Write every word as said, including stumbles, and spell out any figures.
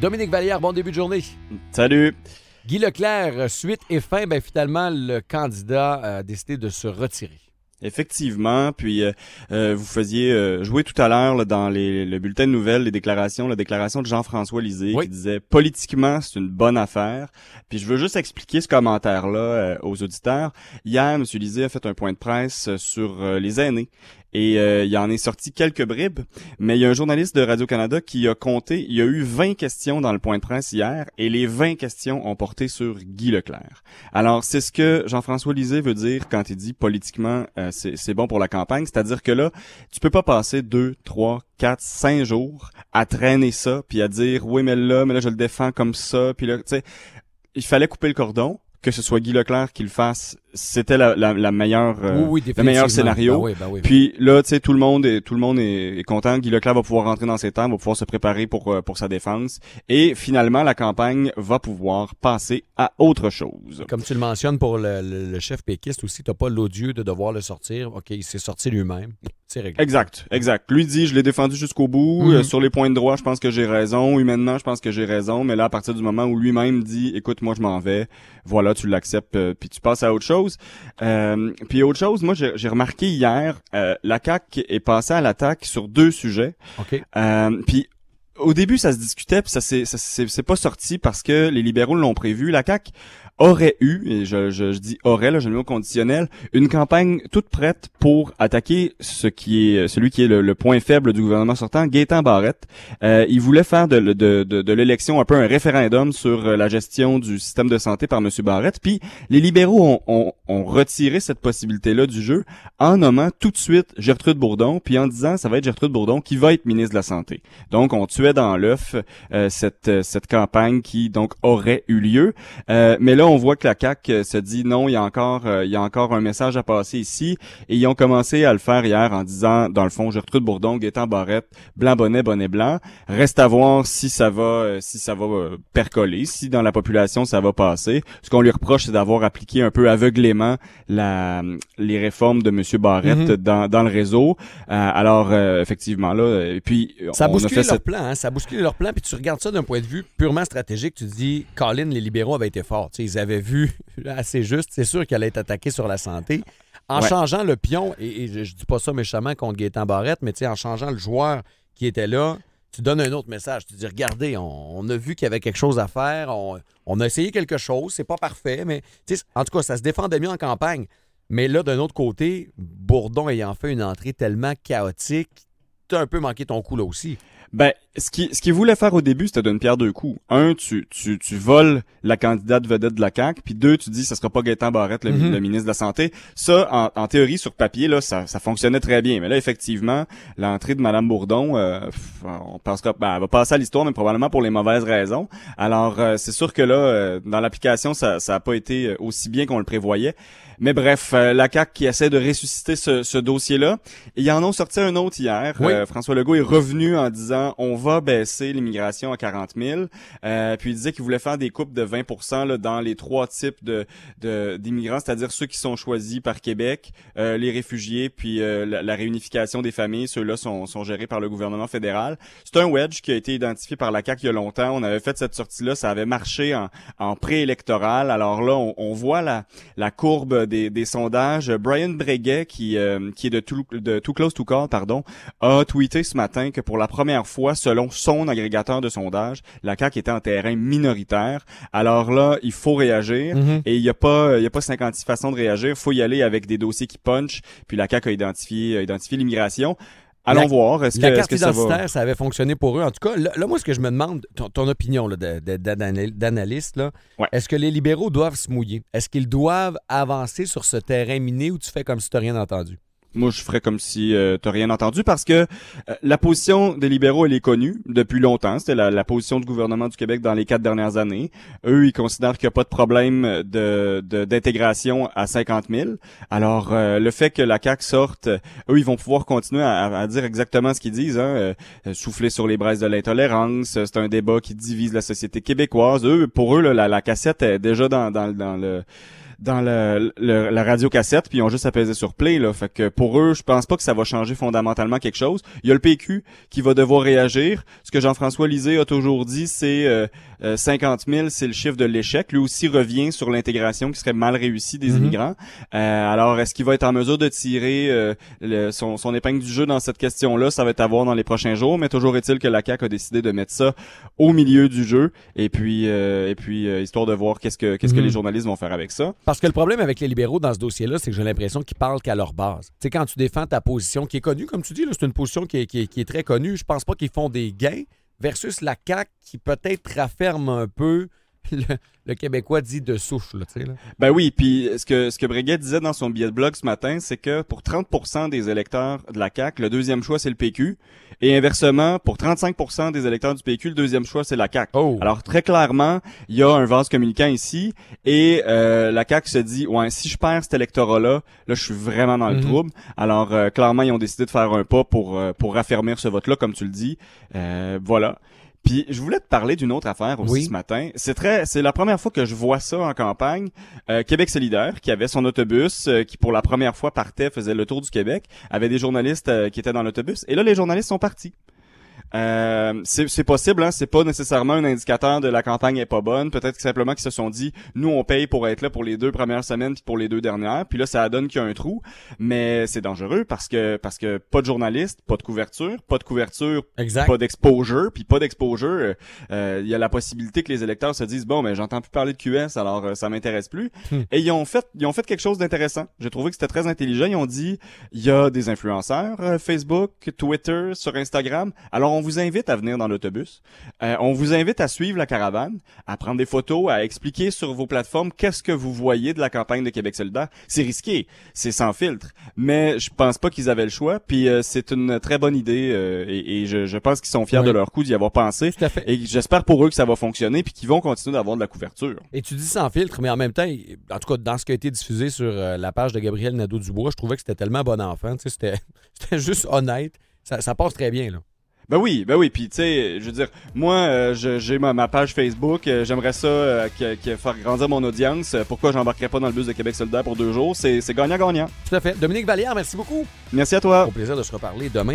Dominique Vallière, bon début de journée. Salut. Guy Leclerc, suite et fin, ben finalement, le candidat a décidé de se retirer. Effectivement, puis euh, euh, vous faisiez euh, jouer tout à l'heure là, dans les, le bulletin de nouvelles, les déclarations, la déclaration de Jean-François Lisée oui. qui disait « Politiquement, c'est une bonne affaire ». Puis je veux juste expliquer ce commentaire-là euh, aux auditeurs. Hier, M. Lisée a fait un point de presse sur euh, les aînés. Et euh, il en est sorti quelques bribes, mais il y a un journaliste de Radio-Canada qui a compté, il y a eu vingt questions dans le point de presse hier, et les vingt questions ont porté sur Guy Leclerc. Alors, c'est ce que Jean-François Lisée veut dire quand il dit politiquement, euh, c'est, c'est bon pour la campagne, c'est-à-dire que là, tu peux pas passer deux, trois, quatre, cinq jours à traîner ça, puis à dire, oui, mais là, mais là, je le défends comme ça, puis là, tu sais, il fallait couper le cordon, que ce soit Guy Leclerc qui le fasse, c'était la, la, la meilleure, euh, oui, oui, le meilleur scénario. Ben oui, ben oui. Puis là, tu sais, tout le monde est, tout le monde est, est content. Guy Leclerc va pouvoir rentrer dans ses temps, va pouvoir se préparer pour, euh, pour sa défense. Et finalement, la campagne va pouvoir passer à autre chose. Comme tu le mentionnes pour le, le, le chef péquiste aussi, t'as pas l'odieux de devoir le sortir. OK, il s'est sorti lui-même. C'est réglé. Exact, exact. Lui dit, je l'ai défendu jusqu'au bout. Mm-hmm. Euh, sur les points de droit, je pense que j'ai raison. Humainement, je pense que j'ai raison. Mais là, à partir du moment où lui-même dit, écoute, moi, je m'en vais. Voilà, tu l'acceptes, euh, puis tu passes à autre chose. Euh, puis autre chose, moi, j'ai, j'ai remarqué hier, euh, la C A Q est passée à l'attaque sur deux sujets. OK. Euh, puis au début, ça se discutait, puis ça s'est, ça c'est, c'est pas sorti parce que les libéraux l'ont prévu. La C A Q aurait eu, et je, je, je dis aurait, là, je le mets au conditionnel, une campagne toute prête pour attaquer ce qui est celui qui est le, le point faible du gouvernement sortant, Gaétan Barrette. Euh, il voulait faire de, de, de, de l'élection un peu un référendum sur la gestion du système de santé par M. Barrette. Puis les libéraux ont, ont, ont retiré cette possibilité-là du jeu en nommant tout de suite Gertrude Bourdon, puis en disant ça va être Gertrude Bourdon qui va être ministre de la Santé. Donc on tuait dans l'œuf euh, cette, cette campagne qui donc aurait eu lieu. Euh, mais là, on voit que la C A Q se dit non, il y a encore euh, il y a encore un message à passer ici, et ils ont commencé à le faire hier en disant, dans le fond, Gertrude Bourdon, Gaétan Barrette, blanc bonnet, bonnet blanc. Reste à voir si ça va euh, si ça va euh, percoler, si dans la population ça va passer. Ce qu'on lui reproche, c'est d'avoir appliqué un peu aveuglément la les réformes de M. Barrette mm-hmm. dans dans le réseau. Euh, alors euh, effectivement là, et puis ça a bousculé leur cette... plan, hein, ça a bousculé leur plan, puis tu regardes ça d'un point de vue purement stratégique, tu te dis, Colin, les libéraux avaient été forts, tu sais, ils avaient vu assez juste, c'est sûr qu'elle allait être attaquée sur la santé. En ouais. changeant le pion, et, et je, je dis pas ça méchamment contre Gaétan Barrette, mais tu sais, en changeant le joueur qui était là, tu donnes un autre message. Tu dis, regardez, on, on a vu qu'il y avait quelque chose à faire, on, on a essayé quelque chose, c'est pas parfait, mais tu sais, en tout cas, ça se défendait mieux en campagne. Mais là, d'un autre côté, Bourdon ayant fait une entrée tellement chaotique, t'as un peu manqué ton coup là aussi. Ben, ce qui ce qu'il voulait faire au début, c'était d'une pierre deux coups. Un, tu tu tu voles la candidate vedette de la C A Q, puis deux, tu dis ça sera pas Gaétan Barrette, le, mm-hmm. le ministre de la Santé. Ça, en, en théorie, sur papier, là, ça ça fonctionnait très bien. Mais là, effectivement, l'entrée de Mme Bourdon, euh, on passera, ben, elle va passer à l'histoire, mais probablement pour les mauvaises raisons. Alors, euh, c'est sûr que là, euh, dans l'application, ça ça a pas été aussi bien qu'on le prévoyait. Mais bref, euh, la C A Q qui essaie de ressusciter ce, ce dossier-là. Et ils en ont sorti un autre hier. Oui. Euh, François Legault est revenu en disant on va baisser l'immigration à quarante mille. Euh, puis il disait qu'il voulait faire des coupes de vingt pour cent là, dans les trois types de, de d'immigrants, c'est-à-dire ceux qui sont choisis par Québec, euh, les réfugiés, puis euh, la, la réunification des familles. Ceux-là sont, sont gérés par le gouvernement fédéral. C'est un wedge qui a été identifié par la C A Q il y a longtemps. On avait fait cette sortie-là, ça avait marché en, en préélectoral. Alors là, on, on voit la, la courbe Des, des sondages. Brian Breguet, qui euh, qui est de Too, de Too Close to Call, pardon, a tweeté ce matin que pour la première fois, selon son agrégateur de sondage, la C A Q était en terrain minoritaire. Alors là, il faut réagir, mm-hmm. et il y a pas il y a pas cinquante-six façons de réagir. Il faut y aller avec des dossiers qui punchent. Puis la C A Q a identifié a identifié l'immigration. Allons la, voir. Est-ce la que, carte est-ce que identitaire, ça, va... ça avait fonctionné pour eux. En tout cas, là, là moi, ce que je me demande, ton, ton opinion là, de, de, d'analyste, là, ouais. est-ce que les libéraux doivent se mouiller? Est-ce qu'ils doivent avancer sur ce terrain miné ou tu fais comme si tu n'as rien entendu? Moi, je ferais comme si euh, t'as rien entendu parce que euh, la position des libéraux, elle est connue depuis longtemps. C'était la, la position du gouvernement du Québec dans les quatre dernières années. Eux, ils considèrent qu'il n'y a pas de problème de, de d'intégration à cinquante mille. Alors, euh, le fait que la C A Q sorte, eux, ils vont pouvoir continuer à, à dire exactement ce qu'ils disent. Hein, euh, souffler sur les braises de l'intolérance. C'est un débat qui divise la société québécoise. Eux, pour eux, là, la, la cassette est déjà dans, dans, dans le... dans le, le la radiocassette, puis ils ont juste à peser sur play là. Fait que pour eux, je pense pas que ça va changer fondamentalement quelque chose. Il y a le P Q qui va devoir réagir. Ce que Jean-François Lisée a toujours dit, c'est euh, euh, cinquante mille, c'est le chiffre de l'échec. Lui aussi revient sur l'intégration qui serait mal réussie des mm-hmm. immigrants. Euh, alors, est-ce qu'il va être en mesure de tirer euh, le, son, son épingle du jeu dans cette question-là? Ça va être à voir dans les prochains jours, mais toujours est-il que la C A Q a décidé de mettre ça au milieu du jeu, et puis euh, et puis euh, histoire de voir qu'est-ce que qu'est-ce mm-hmm. que les journalistes vont faire avec ça. Parce que le problème avec les libéraux dans ce dossier-là, c'est que j'ai l'impression qu'ils parlent qu'à leur base. Tu sais, quand tu défends ta position qui est connue, comme tu dis, là, c'est une position qui est, qui est, qui est très connue, je pense pas qu'ils font des gains, versus la C A Q qui peut-être rafferme un peu le, le Québécois dit de souche. Là, tu sais, là. Ben oui, puis ce que ce que Breguet disait dans son billet de blog ce matin, c'est que pour trente pour cent des électeurs de la C A Q, le deuxième choix, c'est le P Q. Et inversement, pour trente-cinq pour cent des électeurs du P Q, le deuxième choix, c'est la C A Q. Oh. Alors, très clairement, il y a un vase communicant ici, et euh, la C A Q se dit, ouais, si je perds cet électorat-là, là, je suis vraiment dans le mm-hmm. trouble. Alors, euh, clairement, ils ont décidé de faire un pas pour euh, pour raffermir ce vote-là, comme tu le dis. Euh, voilà. Puis je voulais te parler d'une autre affaire aussi oui. ce matin. C'est très, c'est la première fois que je vois ça en campagne. Euh, Québec solidaire, qui avait son autobus, euh, qui pour la première fois partait, faisait le tour du Québec, avait des journalistes euh, qui étaient dans l'autobus. Et là, les journalistes sont partis. Euh, c'est, c'est possible, hein, c'est pas nécessairement un indicateur de la campagne est pas bonne. Peut-être que simplement qu'ils se sont dit, nous on paye pour être là pour les deux premières semaines puis pour les deux dernières. Puis là, ça donne qu'il y a un trou, mais c'est dangereux parce que parce que pas de journalistes, pas de couverture, pas de couverture, exact. Pas d'exposure, puis pas d'exposure. Il euh, y a la possibilité que les électeurs se disent bon, mais j'entends plus parler de Q S, alors euh, ça m'intéresse plus. Hmm. Et ils ont fait ils ont fait quelque chose d'intéressant. J'ai trouvé que c'était très intelligent. Ils ont dit il y a des influenceurs euh, Facebook, Twitter, sur Instagram. Alors on vous invite à venir dans l'autobus. Euh, on vous invite à suivre la caravane, à prendre des photos, à expliquer sur vos plateformes qu'est-ce que vous voyez de la campagne de Québec solidaire. C'est risqué, c'est sans filtre, mais je pense pas qu'ils avaient le choix. Puis euh, c'est une très bonne idée euh, et, et je, je pense qu'ils sont fiers oui. de leur coup d'y avoir pensé. Tout à fait. Et j'espère pour eux que ça va fonctionner puis qu'ils vont continuer d'avoir de la couverture. Et tu dis sans filtre, mais en même temps, en tout cas dans ce qui a été diffusé sur euh, la page de Gabriel Nadeau-Dubois, je trouvais que c'était tellement bon enfant. Tu sais, c'était, c'était juste honnête. Ça, ça passe très bien là. Ben oui, ben oui, puis tu sais, je veux dire, moi, euh, je, j'ai ma, ma page Facebook, euh, j'aimerais ça euh, que, que faire grandir mon audience. Pourquoi j'embarquerais pas dans le bus de Québec solidaire pour deux jours? C'est, c'est gagnant-gagnant. Tout à fait. Dominique Vallière, merci beaucoup. Merci à toi. Au plaisir de se reparler demain.